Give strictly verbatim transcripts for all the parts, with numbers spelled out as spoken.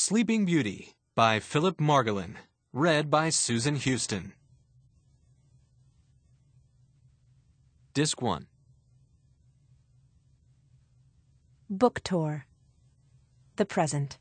Sleeping Beauty by Philip Margolin. Read by Susan Houston. Disc one. Book Tour. The Present.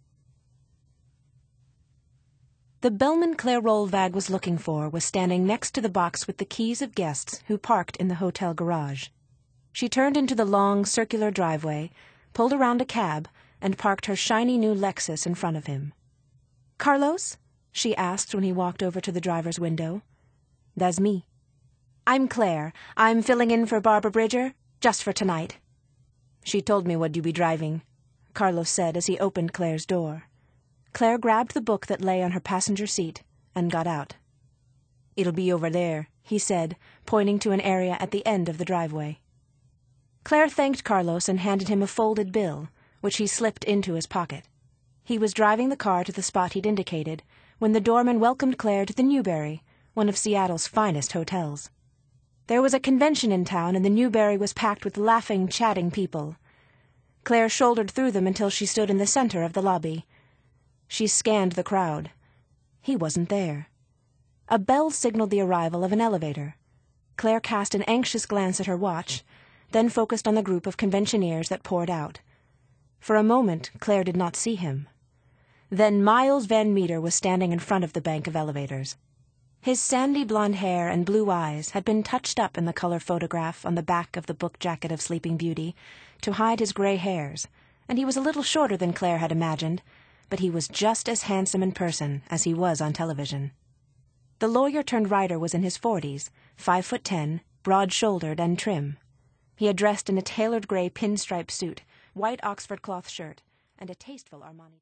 The bellman Claire Rollvag was looking for was standing next to the box with the keys of guests who parked in the hotel garage. She turned into the long, circular driveway, pulled around a cab, and parked her shiny new Lexus in front of him. "Carlos?" she asked when he walked over to the driver's window. "That's me." "I'm Claire. I'm filling in for Barbara Bridger, just for tonight." "She told me what you'd be driving," Carlos said as he opened Claire's door. Claire grabbed the book that lay on her passenger seat and got out. "It'll be over there," he said, pointing to an area at the end of the driveway. Claire thanked Carlos and handed him a folded bill, which he slipped into his pocket. He was driving the car to the spot he'd indicated when the doorman welcomed Claire to the Newberry, one of Seattle's finest hotels. There was a convention in town, and the Newberry was packed with laughing, chatting people. Claire shouldered through them until she stood in the center of the lobby. She scanned the crowd. He wasn't there. A bell signaled the arrival of an elevator. Claire cast an anxious glance at her watch, then focused on the group of conventioneers that poured out. For a moment, Claire did not see him. Then Miles Van Meter was standing in front of the bank of elevators. His sandy blonde hair and blue eyes had been touched up in the color photograph on the back of the book jacket of Sleeping Beauty to hide his gray hairs, and he was a little shorter than Claire had imagined, but he was just as handsome in person as he was on television. The lawyer-turned-writer was in his forties, five foot ten, broad-shouldered and trim. He had dressed in a tailored gray pinstripe suit, white Oxford cloth shirt, and a tasteful Armani